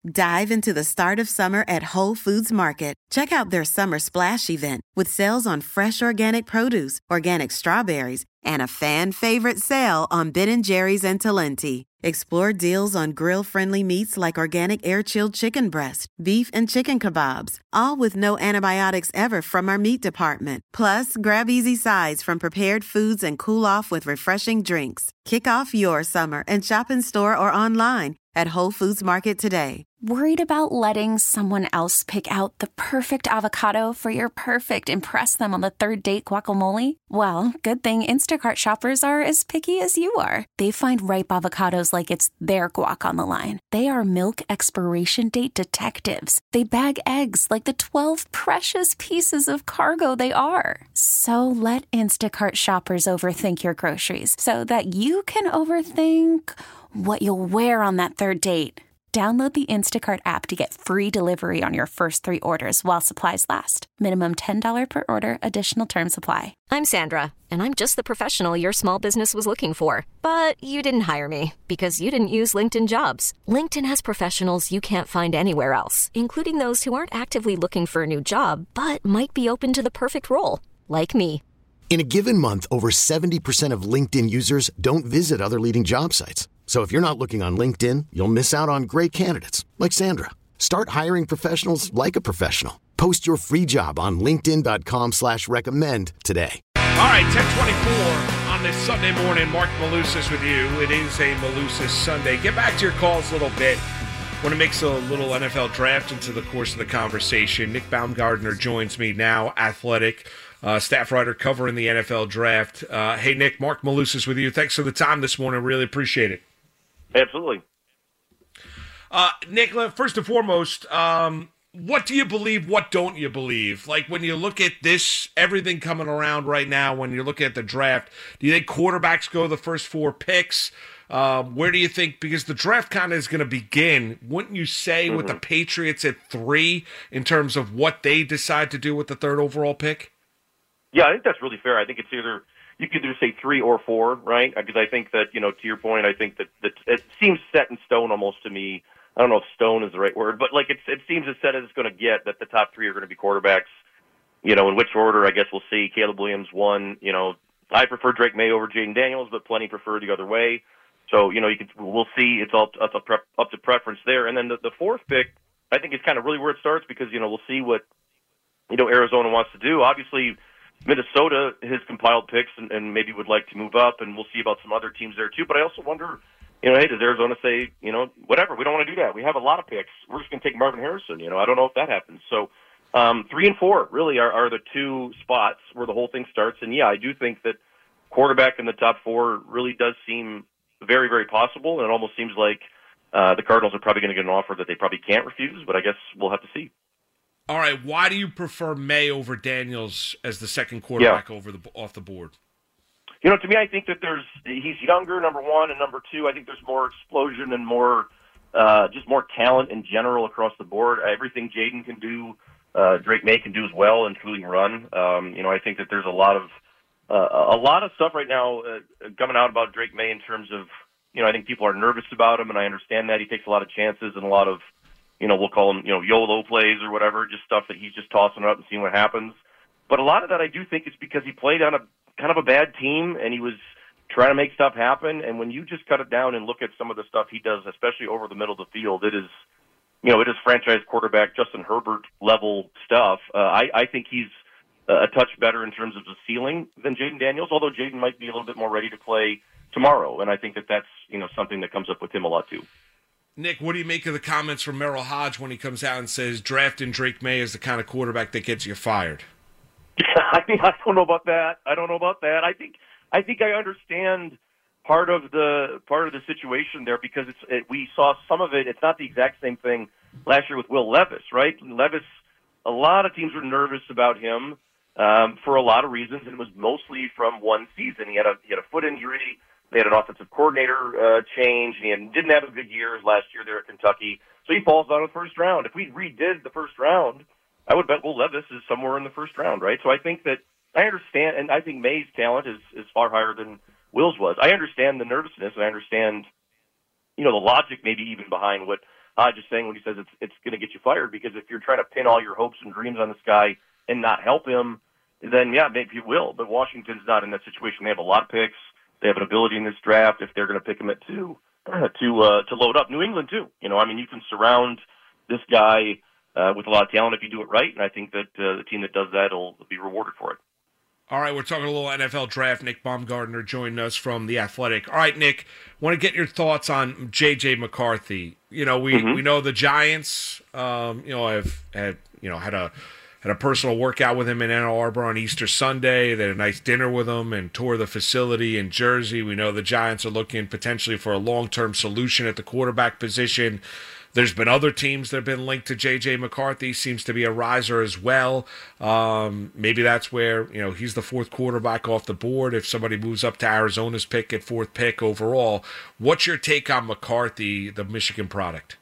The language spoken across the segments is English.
Dive into the start of summer at Whole Foods Market. Check out their Summer Splash event with sales on fresh organic produce, organic strawberries, and a fan-favorite sale on Ben & Jerry's and Talenti. Explore deals on grill-friendly meats like organic air-chilled chicken breast, beef and chicken kebabs, all with no antibiotics ever from our meat department. Plus, grab easy sides from prepared foods and cool off with refreshing drinks. Kick off your summer and shop in store or online at Whole Foods Market today. Worried about letting someone else pick out the perfect avocado for your perfect impress them on the third date guacamole? Well, good thing Instacart shoppers are as picky as you are. They find ripe avocados like it's their guac on the line. They are milk expiration date detectives. They bag eggs like the 12 precious pieces of cargo they are. So let Instacart shoppers overthink your groceries so that you can overthink what you'll wear on that third date. Download the Instacart app to get free delivery on your first 3 orders while supplies last. Minimum $10 per order. Additional terms apply. I'm Sandra, and I'm just the professional your small business was looking for. But you didn't hire me because you didn't use LinkedIn Jobs. LinkedIn has professionals you can't find anywhere else, including those who aren't actively looking for a new job, but might be open to the perfect role, like me. In a given month, over 70% of LinkedIn users don't visit other leading job sites. So if you're not looking on LinkedIn, you'll miss out on great candidates like Sandra. Start hiring professionals like a professional. Post your free job on linkedin.com/recommend today. All right, 10:24 on this Sunday morning. Mark Malusis with you. It is a Malusis Sunday. Get back to your calls a little bit. Want to mix a little NFL draft into the course of the conversation. Nick Baumgardner joins me now, Athletic staff writer covering the NFL draft. Hey, Nick, Mark Malusis with you. Thanks for the time this morning. Really appreciate it. Absolutely. Nick, first and foremost, what do you believe, what don't you believe? Like, when you look at this, everything coming around right now, when you look at the draft, do you think quarterbacks go the first 4 picks? Where do you think, because the draft kind of is going to begin, wouldn't you say with the Patriots at 3 in terms of what they decide to do with the 3rd overall pick? Yeah, I think that's really fair. I think it's either, you could either say 3 or 4, right? Because I think that, to your point, I think that it seems set in stone almost to me. I don't know if stone is the right word, but like it seems as set as it's going to get, that the top 3 are going to be quarterbacks. In which order, I guess we'll see. Caleb Williams 1. I prefer Drake May over Jaden Daniels, but plenty prefer the other way. So, we'll see. It's all up to preference there. And then the 4th pick, I think, is kind of really where it starts, because, we'll see what, Arizona wants to do. Obviously, Minnesota has compiled picks and maybe would like to move up, and we'll see about some other teams there too. But I also wonder, hey, does Arizona say, whatever, we don't want to do that. We have a lot of picks. We're just going to take Marvin Harrison. I don't know if that happens. So 3 and 4 really are the 2 spots where the whole thing starts. And, yeah, I do think that quarterback in the top 4 really does seem very, very possible, and it almost seems like the Cardinals are probably going to get an offer that they probably can't refuse, but I guess we'll have to see. All right, why do you prefer May over Daniels as the second quarterback off the board? To me, I think that he's younger, number 1, and number 2, I think there's more explosion and more just more talent in general across the board. Everything Jaden can do, Drake May can do as well, including run. I think that there's a lot of stuff right now coming out about Drake May in terms of, I think people are nervous about him, and I understand that. He takes a lot of chances and a lot of, we'll call them, YOLO plays or whatever, just stuff that he's just tossing up and seeing what happens. But a lot of that I do think is because he played on a kind of a bad team, and he was trying to make stuff happen. And when you just cut it down and look at some of the stuff he does, especially over the middle of the field, it is franchise quarterback Justin Herbert level stuff. I think he's a touch better in terms of the ceiling than Jaden Daniels, although Jaden might be a little bit more ready to play tomorrow. And I think that that's, something that comes up with him a lot too. Nick, what do you make of the comments from Merrill Hodge when he comes out and says drafting Drake May is the kind of quarterback that gets you fired? I don't know about that. I think I understand part of the situation there, because we saw some of it. It's not the exact same thing last year with Will Levis, right? Levis, a lot of teams were nervous about him for a lot of reasons, and it was mostly from one season. He had a foot injury. They had an offensive coordinator change. He didn't have a good year last year there at Kentucky, so he falls out of the first round. If we redid the first round, I would bet Will Levis is somewhere in the first round, right? So I think that I understand, and I think May's talent is far higher than Will's was. I understand the nervousness, and I understand, the logic maybe even behind what just saying when he says it's going to get you fired, because if you're trying to pin all your hopes and dreams on this guy and not help him, then yeah, maybe you will. But Washington's not in that situation. They have a lot of picks. They have an ability in this draft if they're going to pick him at 2 to load up. New England too. You can surround this guy with a lot of talent if you do it right, and I think that the team that does that will be rewarded for it. All right, we're talking a little NFL draft. Nick Baumgardner joined us from The Athletic. All right, Nick, want to get your thoughts on J.J. McCarthy. We know the Giants, have had a personal workout with him in Ann Arbor on Easter Sunday. They had a nice dinner with him and toured the facility in Jersey. We know the Giants are looking potentially for a long-term solution at the quarterback position. There's been other teams that have been linked to J.J. McCarthy. Seems to be a riser as well. Maybe that's where, he's the 4th quarterback off the board if somebody moves up to Arizona's pick at 4th pick overall. What's your take on McCarthy, the Michigan product?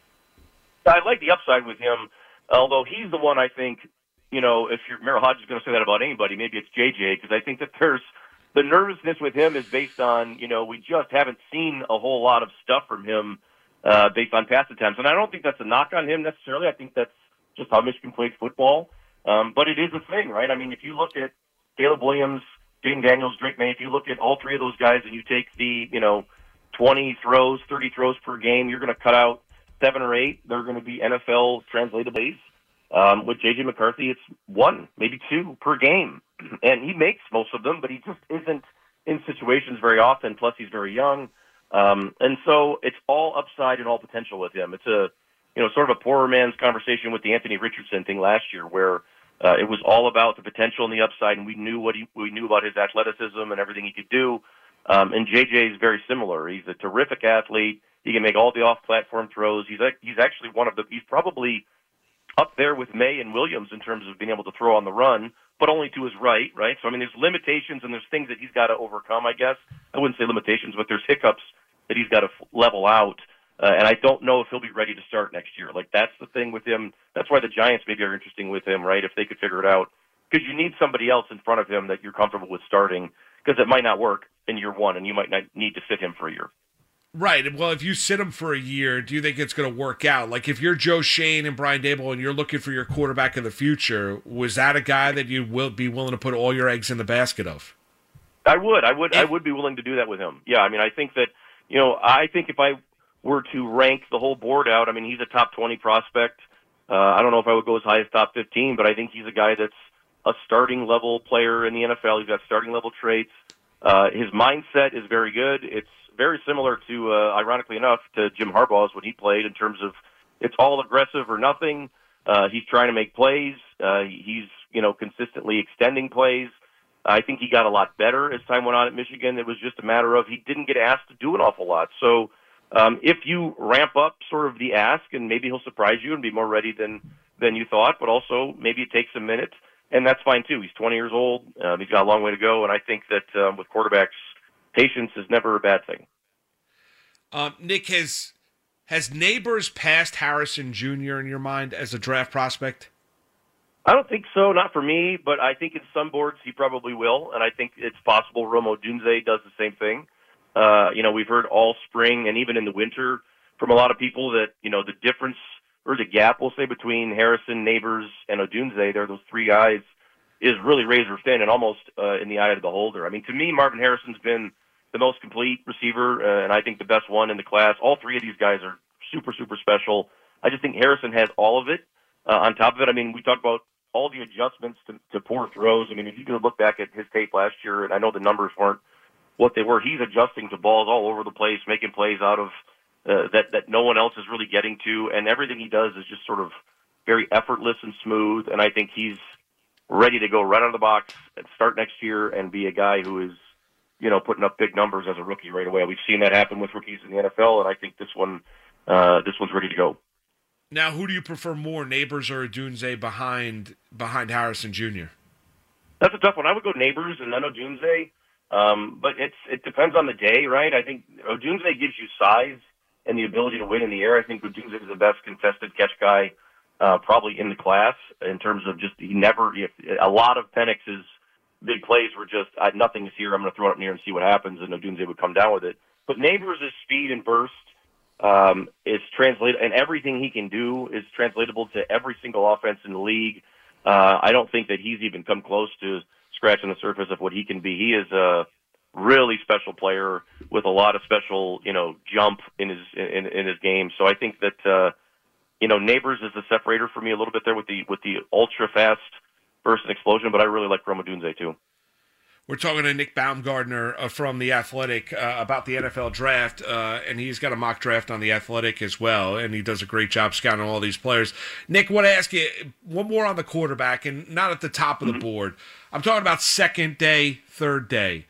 I like the upside with him, although he's the one I think, if Merrill Hodge is going to say that about anybody, maybe it's J.J., because I think that there's the nervousness with him is based on, we just haven't seen a whole lot of stuff from him based on past attempts. And I don't think that's a knock on him necessarily. I think that's just how Michigan plays football. But it is a thing, right? I mean, if you look at Caleb Williams, Jaden Daniels, Drake May, if you look at all 3 of those guys and you take the, 20 throws, 30 throws per game, you're going to cut out 7 or 8. They're going to be NFL translatable. With J.J. McCarthy, it's 1, maybe 2 per game. And he makes most of them, but he just isn't in situations very often. Plus, he's very young. And so it's all upside and all potential with him. It's sort of a poorer man's conversation with the Anthony Richardson thing last year, where it was all about the potential and the upside, and we knew about his athleticism and everything he could do. And JJ is very similar. He's a terrific athlete. He can make all the off-platform throws. He's actually he's probably up there with May and Williams in terms of being able to throw on the run, but only to his right? So, I mean, there's limitations and there's things that he's got to overcome, I guess. I wouldn't say limitations, but there's hiccups that he's got to level out. And I don't know if he'll be ready to start next year. That's the thing with him. That's why the Giants maybe are interesting with him, right, if they could figure it out. Because you need somebody else in front of him that you're comfortable with starting, because it might not work in year 1, and you might not need to sit him for a year. Right. Well, if you sit him for a year, do you think it's going to work out? Like, if you're Joe Schoen and Brian Daboll and you're looking for your quarterback of the future, was that a guy that you will be willing to put all your eggs in the basket of? I would be willing to do that with him. Yeah, I mean, I think that, I think if I were to rank the whole board out, I mean, he's a top 20 prospect. I don't know if I would go as high as top 15, but I think he's a guy that's a starting level player in the NFL. He's got starting level traits. His mindset is very good. It's very similar to, ironically enough, to Jim Harbaugh's when he played, in terms of it's all aggressive or nothing. He's trying to make plays. He's, consistently extending plays. I think he got a lot better as time went on at Michigan. It was just a matter of he didn't get asked to do an awful lot. So if you ramp up sort of the ask, and maybe he'll surprise you and be more ready than you thought, but also maybe it takes a minute, and that's fine too. He's 20 years old. He's got a long way to go, and I think that with quarterbacks, patience is never a bad thing. Nick, has Neighbors passed Harrison Jr. in your mind as a draft prospect? I don't think so, not for me, but I think in some boards he probably will, and I think it's possible Rome Odunze does the same thing. We've heard all spring and even in the winter from a lot of people that, the difference or the gap, we'll say, between Harrison, Neighbors, and Odunze, they're those 3 guys, is really razor thin and almost in the eye of the beholder. I mean, to me, Marvin Harrison's been the most complete receiver, and I think the best one in the class. All 3 of these guys are super, super special. I just think Harrison has all of it. On top of it, I mean, we talked about all the adjustments to poor throws. I mean, if you can look back at his tape last year, and I know the numbers weren't what they were, he's adjusting to balls all over the place, making plays out of that no one else is really getting to, and everything he does is just sort of very effortless and smooth, and I think he's ready to go right out of the box and start next year and be a guy who is, putting up big numbers as a rookie right away. We've seen that happen with rookies in the NFL, and I think this one's ready to go. Now, who do you prefer more, Neighbors or Odunze behind Harrison Jr.? That's a tough one. I would go Neighbors and then Odunze, but it depends on the day, right? I think Odunze gives you size and the ability to win in the air. I think Odunze is the best contested catch guy probably in the class in terms of just a lot of Penix's big plays were just nothing is here. I'm going to throw it up in the air and see what happens, and Odunze would come down with it. But Neighbors' speed and burst is translated, and everything he can do is translatable to every single offense in the league. I don't think that he's even come close to scratching the surface of what he can be. He is a really special player with a lot of special, jump in his game. So I think that Neighbors is the separator for me a little bit there with the ultra fast burst and explosion, but I really like Rome Odunze too. We're talking to Nick Baumgardner from The Athletic about the NFL draft, and he's got a mock draft on The Athletic as well, and he does a great job scouting all these players. Nick, I want to ask you one more on the quarterback, and not at the top of the board. I'm talking about second day, third day.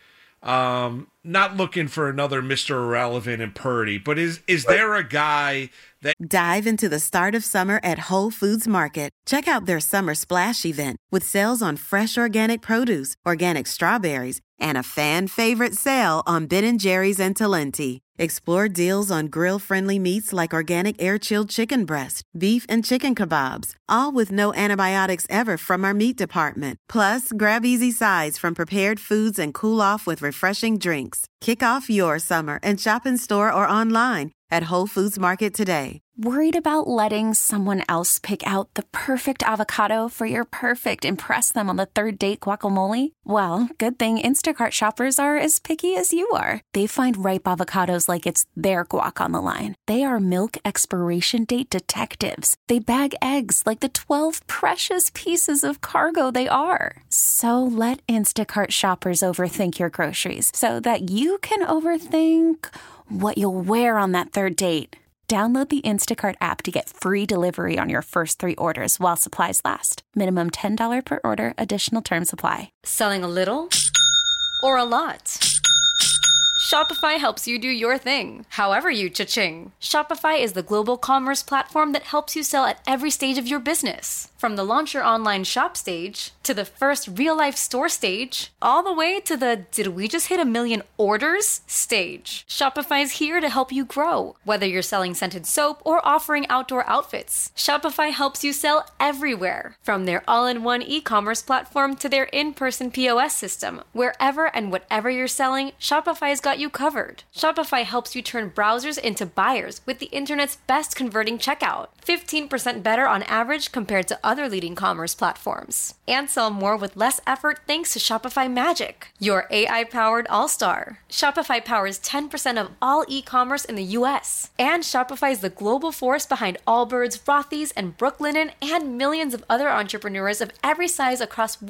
Not looking for another Mr. Irrelevant and Purdy, but is there a guy that... Dive into the start of summer at Whole Foods Market. Check out their Summer Splash event with sales on fresh organic produce, organic strawberries, and a fan-favorite sale on Ben & Jerry's and Talenti. Explore deals on grill-friendly meats like organic air-chilled chicken breast, beef and chicken kebabs, all with no antibiotics ever from our meat department. Plus, grab easy sides from prepared foods and cool off with refreshing drinks. Kick off your summer and shop in store or online at Whole Foods Market today. Worried about letting someone else pick out the perfect avocado for your perfect impress them on the third date guacamole? Well, good thing Instacart shoppers are as picky as you are. They find ripe avocados like it's their guac on the line. They are milk expiration date detectives. They bag eggs like the 12 precious pieces of cargo they are. So let Instacart shoppers overthink your groceries so that you can overthink what you'll wear on that third date. Download the Instacart app to get free delivery on your first 3 orders while supplies last. Minimum $10 per order. Additional terms apply. Selling a little or a lot? Shopify helps you do your thing, however you cha-ching. Shopify is the global commerce platform that helps you sell at every stage of your business. From the launch your online shop stage, to the first real-life store stage, all the way to the did we just hit 1 million orders stage. Shopify's here to help you grow. Whether you're selling scented soap or offering outdoor outfits, Shopify helps you sell everywhere. From their all-in-one e-commerce platform to their in-person POS system, wherever and whatever you're selling, Shopify's got you covered. Shopify helps you turn browsers into buyers with the internet's best converting checkout. 15% better on average compared to other leading commerce platforms. And sell more with less effort thanks to Shopify Magic, your AI-powered all-star. Shopify powers 10% of all e-commerce in the U.S. And Shopify is the global force behind Allbirds, Rothy's, and Brooklinen, and millions of other entrepreneurs of every size across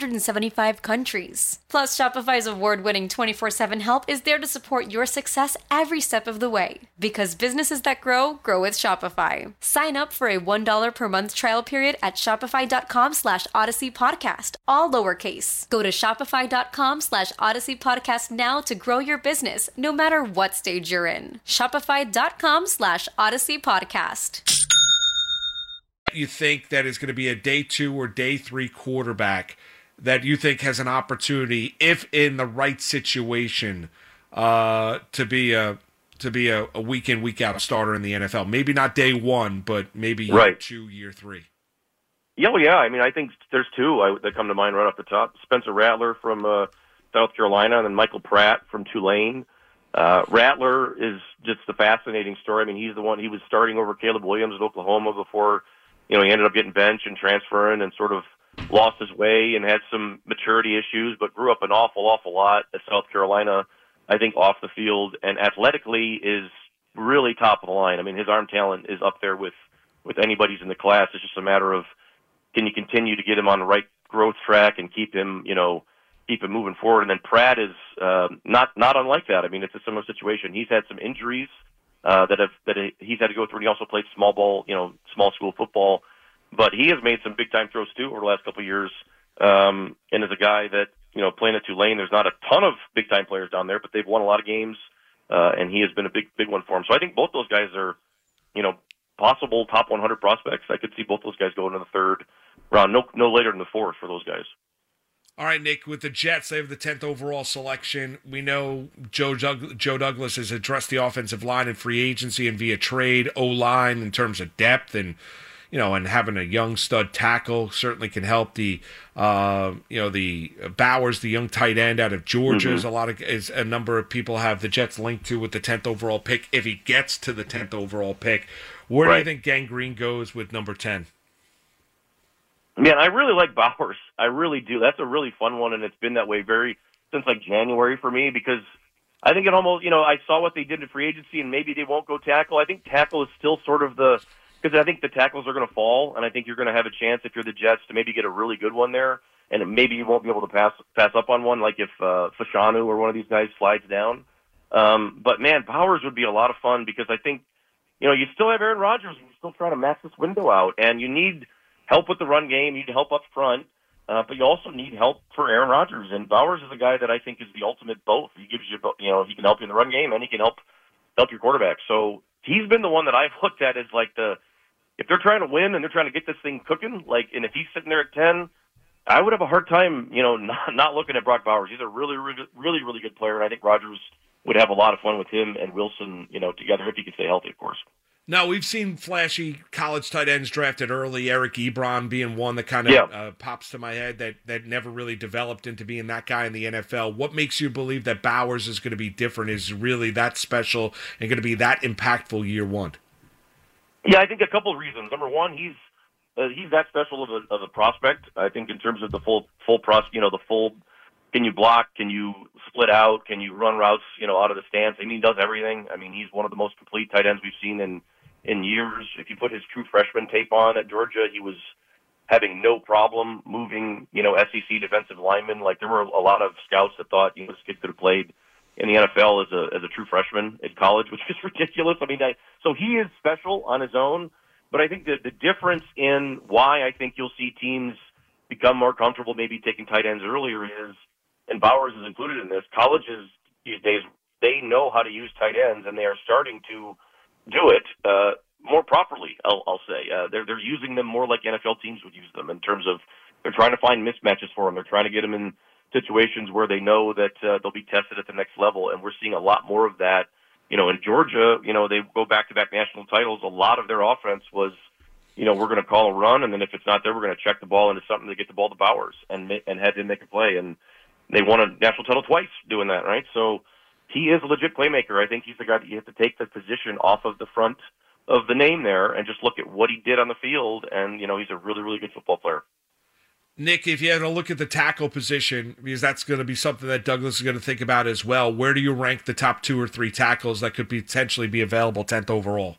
175 countries. Plus, Shopify's award-winning 24/7 help is there to support your success every step of the way. Because businesses that grow, grow with Shopify. Sign up for a $1 per month trial period at shopify.com/Odyssey Podcast, all lowercase. Go to shopify.com/Odyssey Podcast now to grow your business, no matter what stage you're in. Shopify.com/Odyssey Podcast. You think that is going to be a day 2 or day 3 quarterback that you think has an opportunity, if in the right situation, to be a week in, week out starter in the NFL? Maybe not day 1, but maybe year 2, year 3. Yeah, I mean, I think there's 2 that come to mind right off the top. Spencer Rattler from South Carolina, and then Michael Pratt from Tulane. Rattler is just a fascinating story. I mean, he's the one, he was starting over Caleb Williams at Oklahoma before, he ended up getting benched and transferring and sort of lost his way and had some maturity issues, but grew up an awful lot at South Carolina, I think, off the field, and athletically is really top of the line. I mean, his arm talent is up there with anybody's in the class. It's just a matter of, can you continue to get him on the right growth track and keep him moving forward? And then Pratt is not unlike that. I mean, it's a similar situation. He's had some injuries that he's had to go through, and he also played small ball, small school football. But he has made some big time throws too over the last couple of years. And as a guy that, playing at Tulane, there's not a ton of big time players down there, but they've won a lot of games, and he has been a big one for him. So I think both those guys are, possible top 100 prospects. I could see both those guys going in the 3rd round, no later than the 4th for those guys. All right, Nick, with the Jets, they have the 10th overall selection. We know Joe Douglas has addressed the offensive line in free agency and via trade, O-line in terms of depth, and and having a young stud tackle certainly can help. The the Bowers, the young tight end out of Georgia, is a number of people have the Jets linked to with the 10th overall pick. If he gets to the 10th overall pick, where do you think Gang Green goes with number 10? Man, I really like Bowers. I really do. That's a really fun one, and it's been that way since like January for me, because I think it almost, I saw what they did in free agency, and maybe they won't go tackle. I think tackle is still sort of because I think the tackles are going to fall, and I think you're going to have a chance if you're the Jets to maybe get a really good one there, and maybe you won't be able to pass up on one, like if Fashanu or one of these guys slides down. But man, Bowers would be a lot of fun, because I think, you still have Aaron Rodgers, and you're still trying to max this window out, and you need help with the run game, you need help up front, but you also need help for Aaron Rodgers, and Bowers is a guy that I think is the ultimate both. He gives you, he can help you in the run game, and he can help your quarterback. So he's been the one that I've looked at as like if they're trying to win and they're trying to get this thing cooking, and if he's sitting there at 10, I would have a hard time, not looking at Brock Bowers. He's a really, really, really, really good player, and I think Rodgers would have a lot of fun with him and Wilson, together, if he can stay healthy, of course. Now, we've seen flashy college tight ends drafted early, Eric Ebron being one that kind of pops to my head that never really developed into being that guy in the NFL. What makes you believe that Bowers is going to be different, is really that special, and going to be that impactful year one? Yeah, I think a couple of reasons. Number one, he's that special of a prospect. I think in terms of the full the full, can you block, can you split out, can you run routes, out of the stance. I mean, he does everything. I mean, he's one of the most complete tight ends we've seen in years. If you put his true freshman tape on at Georgia, he was having no problem moving, SEC defensive linemen. Like, there were a lot of scouts that thought, this kid could have played in the NFL as a true freshman in college, which is ridiculous. I mean, so he is special on his own, but I think that the difference in why I think you'll see teams become more comfortable maybe taking tight ends earlier is, and Bowers is included in this, colleges these days, they know how to use tight ends, and they are starting to do it more properly, I'll say. They're using them more like NFL teams would use them, in terms of they're trying to find mismatches for them. They're trying to get them in situations where they know that they'll be tested at the next level, and we're seeing a lot more of that. In Georgia, they go back-to-back national titles. A lot of their offense was, we're going to call a run, and then if it's not there, we're going to check the ball into something to get the ball to Bowers and have him make a play. And they won a national title twice doing that, right? So he is a legit playmaker. I think he's the guy that you have to take the position off of the front of the name there and just look at what he did on the field, and, he's a really, really good football player. Nick, if you had to look at the tackle position, because that's going to be something that Douglas is going to think about as well, where do you rank the top 2 or 3 tackles that could potentially be available 10th overall?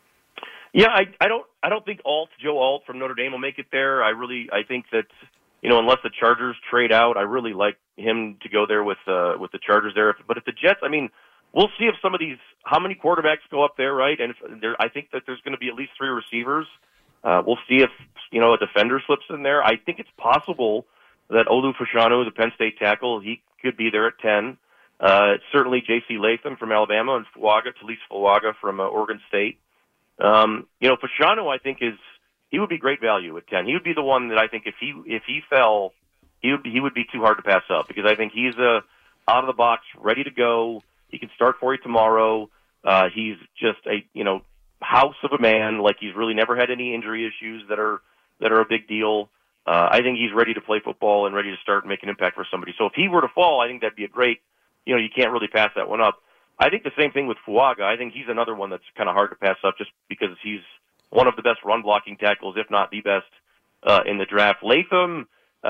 Yeah, I don't think Joe Alt from Notre Dame will make it there. I think that, unless the Chargers trade out, I really like him to go there with the Chargers there. But if the Jets, I mean, we'll see if how many quarterbacks go up there, right? And I think that there's going to be at least 3 receivers. We'll see if, a defender slips in there. I think it's possible that Olu Fashanu, the Penn State tackle, he could be there at 10. Certainly J.C. Latham from Alabama, and Talise Fuaga from Oregon State. Fashanu, I think, he would be great value at 10. He would be the one that I think if he fell, he would be too hard to pass up, because I think he's out of the box, ready to go. He can start for you tomorrow. He's just a house of a man. Like, he's really never had any injury issues that are a big deal. I think he's ready to play football and ready to start making an impact for somebody. So if he were to fall, I think that'd be a great. You can't really pass that one up. I think the same thing with Fuaga. I think he's another one that's kind of hard to pass up, just because he's one of the best run blocking tackles, if not the best, in the draft. Latham,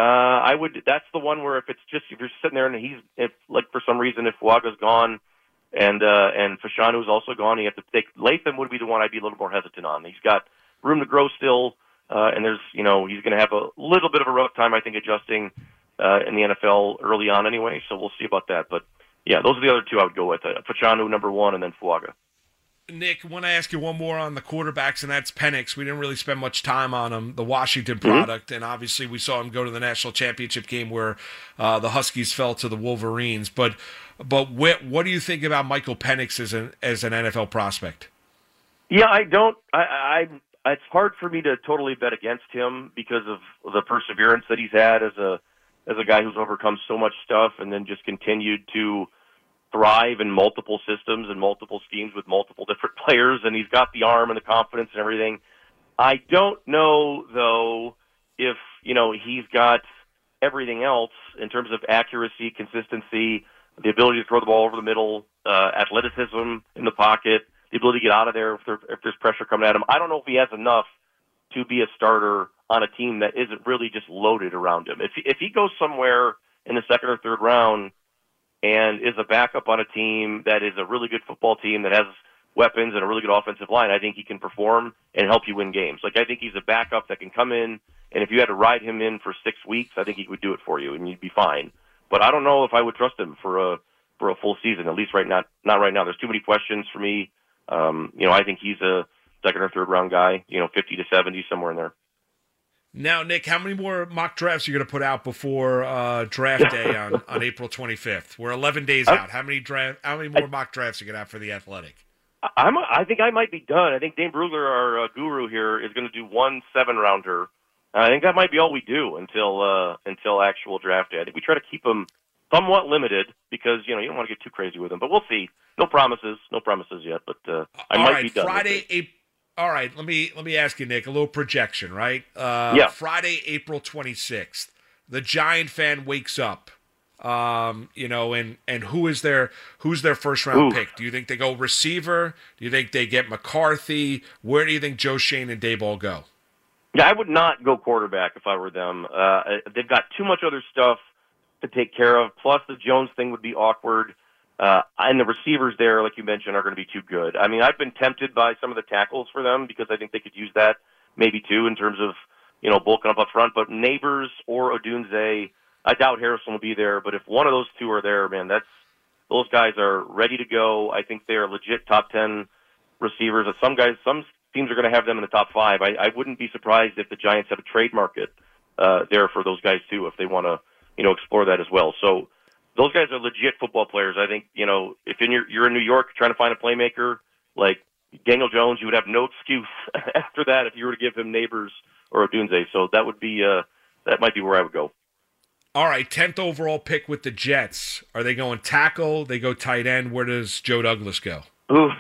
that's the one where if you're sitting there and if for some reason, if Fuaga's gone and Fashanu's also gone, you have to take Latham would be the one I'd be a little more hesitant on. He's got room to grow still, and there's, he's going to have a little bit of a rough time, I think, adjusting in the NFL early on anyway. So we'll see about that. But yeah, those are the other 2 I would go with. Fashanu, number 1, and then Fuaga. Nick, I want to ask you one more on the quarterbacks, and that's Penix. We didn't really spend much time on him, the Washington product, and obviously we saw him go to the national championship game where the Huskies fell to the Wolverines. But what do you think about Michael Penix as an NFL prospect? Yeah, I don't. It's hard for me to totally bet against him because of the perseverance that he's had as a guy who's overcome so much stuff and then just continued to thrive in multiple systems and multiple schemes with multiple different players, and he's got the arm and the confidence and everything. I don't know, though, if, he's got everything else in terms of accuracy, consistency, the ability to throw the ball over the middle, athleticism in the pocket, the ability to get out of there if there's pressure coming at him. I don't know if he has enough to be a starter on a team that isn't really just loaded around him. If he goes somewhere in the second or third round and is a backup on a team that is a really good football team that has weapons and a really good offensive line, I think he can perform and help you win games. Like, I think he's a backup that can come in, and if you had to ride him in for 6 weeks, I think he would do it for you, and you'd be fine. But I don't know if I would trust him for a full season, at least not right now. There's too many questions for me. I think he's a second or third round guy, 50 to 70, somewhere in there. Now, Nick, how many more mock drafts are you going to put out before draft day on April 25th? We're 11 days out. How many more mock drafts are you going to have for the Athletic? I think I might be done. I think Dane Brugler, our guru here, is going to do 1 7-rounder. I think that might be all we do until actual draft day. I think we try to keep them somewhat limited because you don't want to get too crazy with them. But we'll see. No promises yet. But I might be done. All right. Let me ask you, Nick, a little projection, right? Yeah. Friday, April 26th. The Giant fan wakes up. And who's their first round pick? Do you think they go receiver? Do you think they get McCarthy? Where do you think Joe Schoen and Daboll go? Yeah, I would not go quarterback if I were them. They've got too much other stuff to take care of. Plus, the Jones thing would be awkward. And the receivers there, like you mentioned, are going to be too good. I mean, I've been tempted by some of the tackles for them because I think they could use that maybe too in terms of, bulking up front. But Neighbors or Odunze, I doubt Harrison will be there. But if one of those two are there, man, those guys are ready to go. I think they are legit top 10 receivers. Some teams are going to have them in the top 5. I wouldn't be surprised if the Giants have a trade market there for those guys too, if they want to, explore that as well. So those guys are legit football players. I think, if you're in New York trying to find a playmaker like Daniel Jones, you would have no excuse after that if you were to give him Neighbors or Odunze. So that would be that might be where I would go. All right, 10th overall pick with the Jets. Are they going tackle? They go tight end? Where does Joe Douglas go? Oof.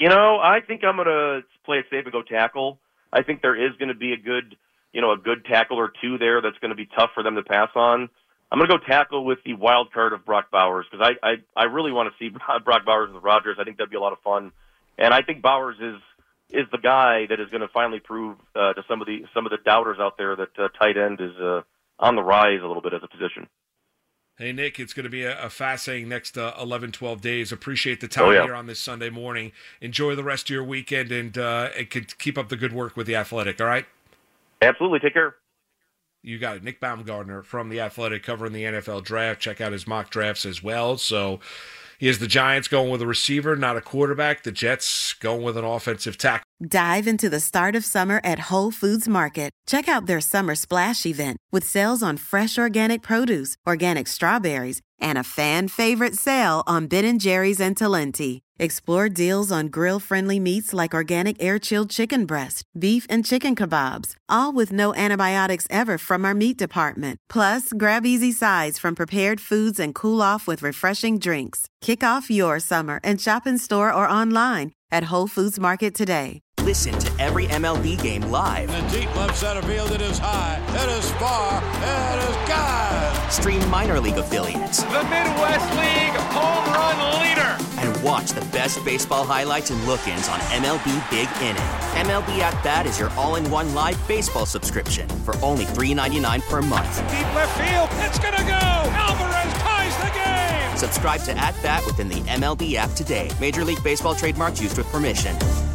I think I'm going to play it safe and go tackle. I think there is going to be a good tackle or two there that's going to be tough for them to pass on. I'm going to go tackle with the wild card of Brock Bowers because I really want to see Brock Bowers with the Rodgers. I think that'd be a lot of fun, and I think Bowers is the guy that is going to finally prove to some of the doubters out there that tight end is on the rise a little bit as a position. Hey, Nick, it's going to be a fascinating next 11, 12 days. Appreciate the time here on this Sunday morning. Enjoy the rest of your weekend and keep up the good work with the Athletic, all right? Absolutely. Take care. You got it. Nick Baumgartner from the Athletic covering the NFL draft. Check out his mock drafts as well. So he has the Giants going with a receiver, not a quarterback. The Jets going with an offensive tackle. Dive into the start of summer at Whole Foods Market. Check out their Summer Splash event with sales on fresh organic produce, organic strawberries, and a fan-favorite sale on Ben & Jerry's and Talenti. Explore deals on grill-friendly meats like organic air-chilled chicken breast, beef and chicken kebabs, all with no antibiotics ever from our meat department. Plus, grab easy sides from prepared foods and cool off with refreshing drinks. Kick off your summer and shop in store or online at Whole Foods Market today. Listen to every MLB game live. In the deep left center field, it is high, it is far, it is gone. Stream minor league affiliates. The Midwest League home run leader. And watch the best baseball highlights and look-ins on MLB Big Inning. MLB At Bat is your all-in-one live baseball subscription for only $3.99 per month. Deep left field, it's gonna go. Alvarez ties the game. Subscribe to At Bat within the MLB app today. Major League Baseball trademarks used with permission.